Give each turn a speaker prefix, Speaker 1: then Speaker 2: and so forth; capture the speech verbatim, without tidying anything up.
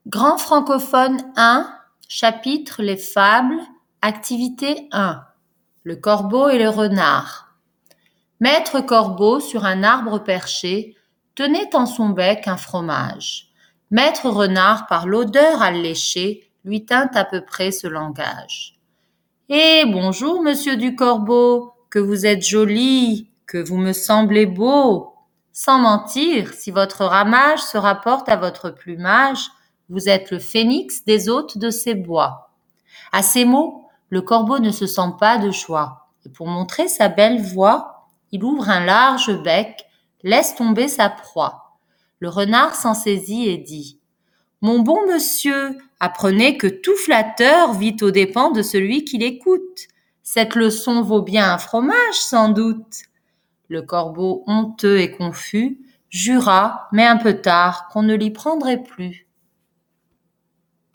Speaker 1: Grand francophone un, chapitre Les fables, activité un. Le corbeau et le renard. Maître Corbeau, sur un arbre perché, tenait en son bec un fromage. Maître Renard, par l'odeur alléchée, lui tint à peu près ce langage. Eh, bonjour, monsieur du Corbeau, que vous êtes joli, que vous me semblez beau. Sans mentir, si votre ramage se rapporte à votre plumage, vous êtes le phénix des hôtes de ces bois. À ces mots, le corbeau ne se sent pas de joie, et pour montrer sa belle voix, il ouvre un large bec, laisse tomber sa proie. Le renard s'en saisit et dit « Mon bon monsieur, apprenez que tout flatteur vit aux dépens de celui qui l'écoute. Cette leçon vaut bien un fromage, sans doute. » Le corbeau, honteux et confus, jura, mais un peu tard, qu'on ne l'y prendrait plus.